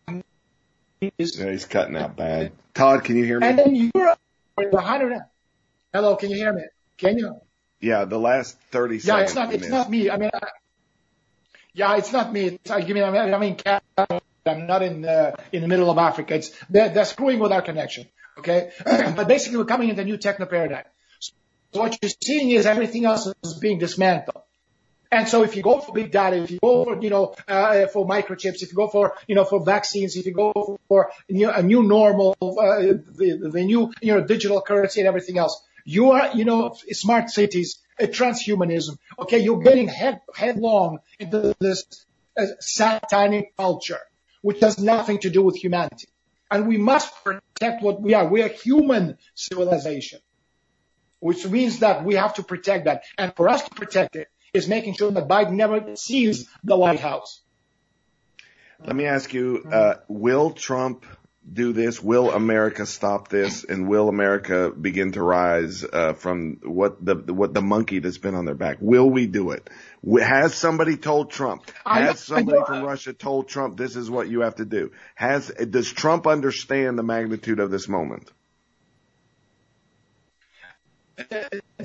Speaker 1: he's cutting out bad. Todd, can you hear me?
Speaker 2: And then Europe, one hundred. Hello, can you hear me? Can you?
Speaker 1: Yeah, the last thirty seconds.
Speaker 2: Yeah, it's not. It's not me. I mean, I, yeah, it's not me. It's, I mean, I'm in Canada. I'm not in uh, in the middle of Africa. It's they're, they're screwing with our connection. Okay, but basically, we're coming into a new techno paradigm. So what you're seeing is everything else is being dismantled. And so if you go for big data, if you go for, you know, uh, for microchips, if you go for, you know, for vaccines, if you go for you know, a new normal, uh, the, the new, you know, digital currency and everything else, you are, you know, smart cities, uh, transhumanism. Okay, you're getting head, headlong into this uh, satanic culture, which has nothing to do with humanity. And we must protect what we are. We are human civilization, which means that we have to protect that. And for us to protect it is making sure that Biden never sees the White House.
Speaker 1: Let me ask you, uh, will Trump do this? Will America stop this? And will America begin to rise uh, from what the what the monkey that's been on their back? Will we do it? Has somebody told Trump? Has somebody from Russia told Trump this is what you have to do? Has does Trump understand the magnitude of this moment?
Speaker 2: I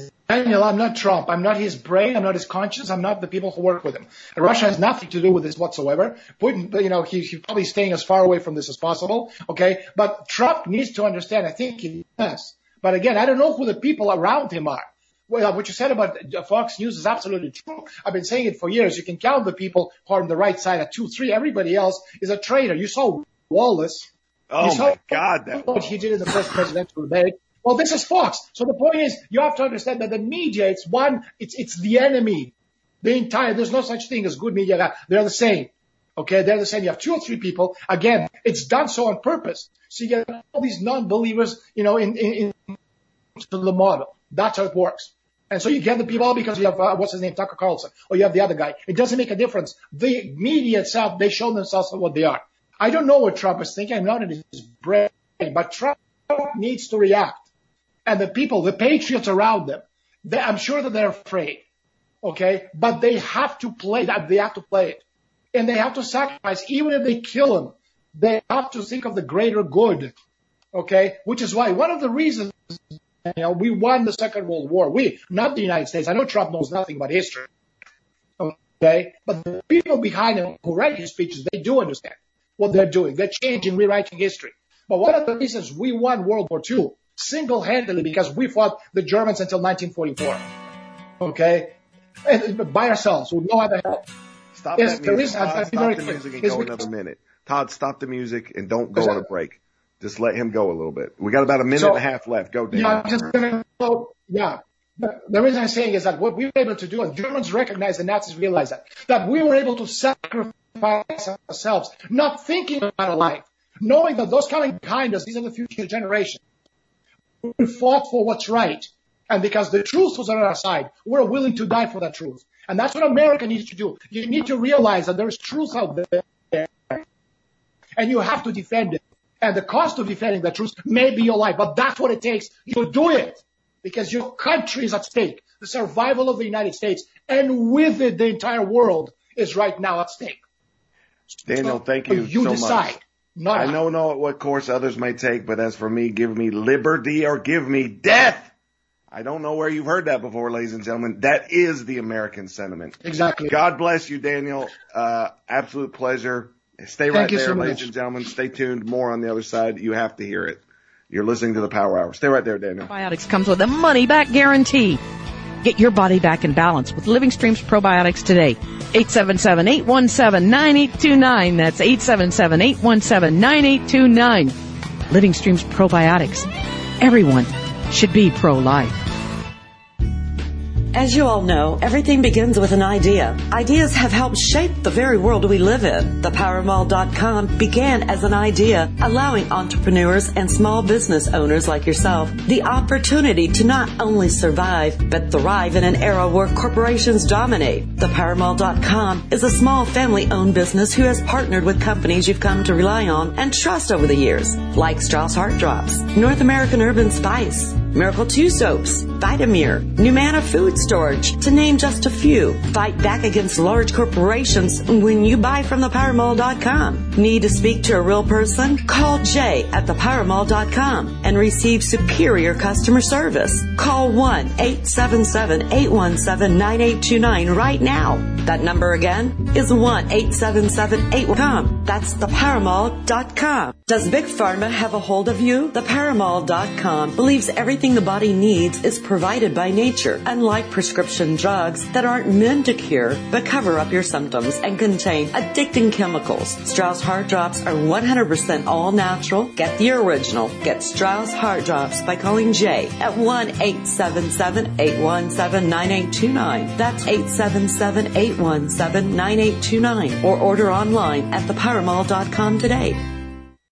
Speaker 2: Daniel, I'm not Trump. I'm not his brain. I'm not his conscience. I'm not the people who work with him. And Russia has nothing to do with this whatsoever. Putin, you know, he, he's probably staying as far away from this as possible. Okay. But Trump needs to understand. I think he does. But again, I don't know who the people around him are. Well, what you said about Fox News is absolutely true. I've been saying it for years. You can count the people who are on the right side at two, three. Everybody else is a traitor. You saw Wallace.
Speaker 1: Oh,
Speaker 2: you
Speaker 1: my God. That
Speaker 2: what he did in the first presidential debate. Well, this is Fox. So the point is, you have to understand that the media, it's one, it's it's the enemy. The entire, there's no such thing as good media. They're the same. Okay, they're the same. You have two or three people. Again, it's done so on purpose. So you get all these non-believers, you know, in, in, in the model. That's how it works. And so you get the people because you have, uh, what's his name, Tucker Carlson, or you have the other guy. It doesn't make a difference. The media itself, they show themselves what they are. I don't know what Trump is thinking. I'm not in his brain, but Trump needs to react. And the people, the patriots around them, they, I'm sure that they're afraid. Okay. But they have to play that. They have to play it. And they have to sacrifice, even if they kill him, they have to think of the greater good. Okay. Which is why one of the reasons, you know, we won the Second World War. We, not the United States. I know Trump knows nothing about history. Okay. But the people behind him who write his speeches, they do understand what they're doing. They're changing, rewriting history. But one of the reasons we won World War Two single-handedly because we fought the Germans until nineteen forty-four. Okay? And by ourselves, with no other help.
Speaker 1: Stop
Speaker 2: yes,
Speaker 1: that music.
Speaker 2: Is,
Speaker 1: Todd,
Speaker 2: I,
Speaker 1: stop the music and go another minute. Todd, stop the music and don't go on a break. Just let him go a little bit. We got about a minute
Speaker 2: so,
Speaker 1: and a half left. Go, Dan.
Speaker 2: Yeah, I'm just gonna go. Yeah. The, the reason I'm saying is that what we were able to do, and Germans recognize, the Nazis realize that, that we were able to sacrifice ourselves, not thinking about our life, knowing that those coming behind us, these are the future generations. We fought for what's right. And because the truth was on our side, we're willing to die for that truth. And that's what America needs to do. You need to realize that there is truth out there, and you have to defend it. And the cost of defending that truth may be your life, but that's what it takes. You do it because your country is at stake. The survival of the United States, and with it, the entire world is right now at stake.
Speaker 1: Daniel,
Speaker 2: so,
Speaker 1: thank you,
Speaker 2: you
Speaker 1: so
Speaker 2: decide.
Speaker 1: much.
Speaker 2: Not
Speaker 1: I don't know what course others may take, but as for me, give me liberty or give me death. I don't know where you've heard that before, ladies and gentlemen. That is the American sentiment.
Speaker 2: Exactly.
Speaker 1: God bless you, Daniel. Uh, absolute pleasure. Stay right there, so ladies and gentlemen. Stay tuned. More on the other side. You have to hear it. You're listening to the Power Hour. Stay right there, Daniel.
Speaker 4: Probiotics comes with a money-back guarantee. Get your body back in balance with Living Streams Probiotics today. eight seven seven, eight one seven, nine eight two nine. That's eight seven seven, eight one seven, nine eight two nine. Living Streams Probiotics. Everyone should be pro-life.
Speaker 3: As you all know, everything begins with an idea. Ideas have helped shape the very world we live in. The power mall dot com began as an idea, allowing entrepreneurs and small business owners like yourself the opportunity to not only survive, but thrive in an era where corporations dominate. The power mall dot com is a small family-owned business who has partnered with companies you've come to rely on and trust over the years, like Strauss Heart Drops, North American Urban Spice, Miracle two Soaps, Vitamir, Numana Food Storage, to name just a few. Fight back against large corporations when you buy from the power mall dot com. Need to speak to a real person? Call Jay at the power mall dot com and receive superior customer service. Call one eight seven seven, eight one seven, nine eight two nine right now. That number again is one eight seven seven, eight one seven, eight one seven. That's the power mall dot com. Does Big Pharma have a hold of you? The power mall dot com believes everything the body needs is provided by nature, unlike prescription drugs that aren't meant to cure but cover up your symptoms and contain addicting chemicals. Strauss Heart Drops are one hundred percent all natural. Get the original. Get Strauss Heart Drops by calling Jay at one eight seven seven, eight one seven, nine eight two nine. That's eight seven seven, eight one seven, nine eight two nine. Or order online at the power mall dot com today.